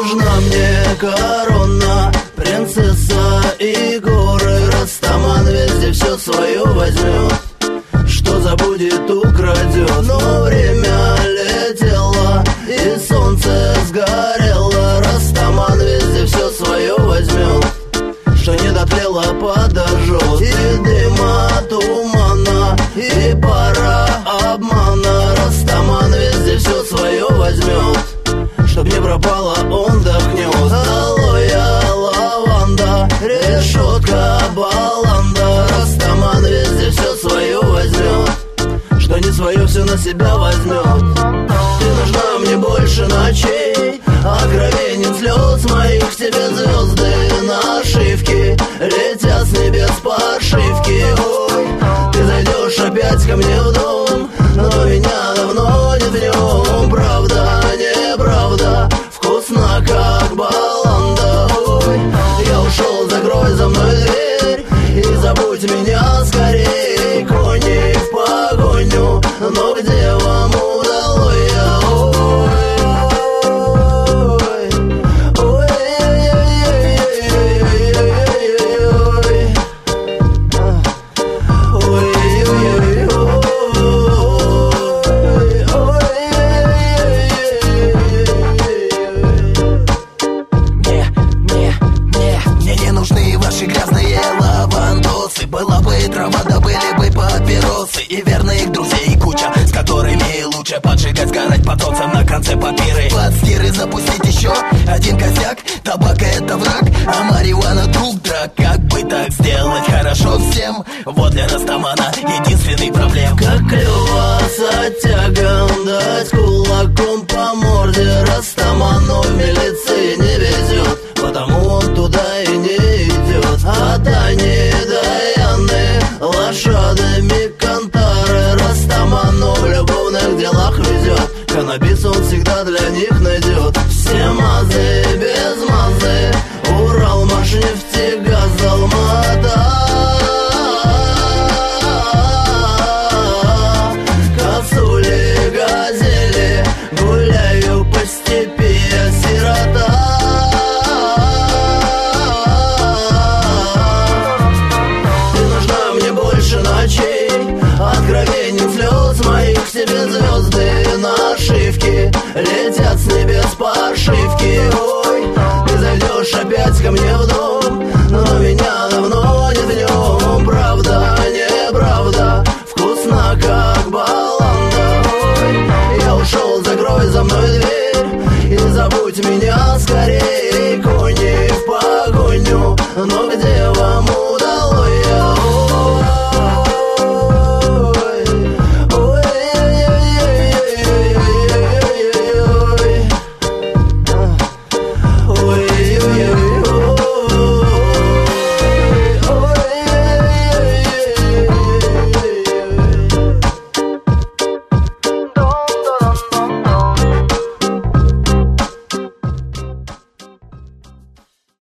нужна мне корона, принцесса и горы. Растаман везде все свое возьмет, что забудет, украдет. Но время летело и солнце сгорело. Растаман везде все свое возьмет, что не дотлело, подожжет. И дыма, тумана, и пара обмана. Растаман везде все свое возьмет, чтоб не пропало, он дохнет. Алоэ, лаванда, решетка, баланда. Растаман везде все свое возьмет, что не свое все на себя возьмет. Ты нужна мне больше ночей, откровенен слез моих. К тебе звезды нашивки летят с небес подшивки. Ой, ты зайдешь опять ко мне в дом, но меня давно нет в нем. Правда, неправда, вкусно как баланда. Ой, я ушел, закрой за мной дверь и забудь меня скорей. Кони в погоню, но где вам удалось? Была бы и трава, да были бы папиросы и верных друзей куча, с которыми лучше поджигать, сгорать под солнцем на конце папиры. Под стиры запустить еще один косяк. Табак это враг, а марихуана друг драк. Как бы так сделать хорошо всем? Вот для Растамана единственный проблем. Как клево с оттягом дать кулаком по морде. Растаману в милиции не везет, потому он туда и не идет. А Тани Даяны лошадами кантары. Растаману в любовных делах везет, каннабис он всегда для них найдет. Все мазы без мазы, Урал, Машнефть, газ, Алмата. Косули, газели, гуляю по степи, я сирота. Ты нужна мне больше ночей, откровенен слез моих. К тебе звезды нашивки летят с небес подшивки. Ой, ты зайдешь опять ко мне в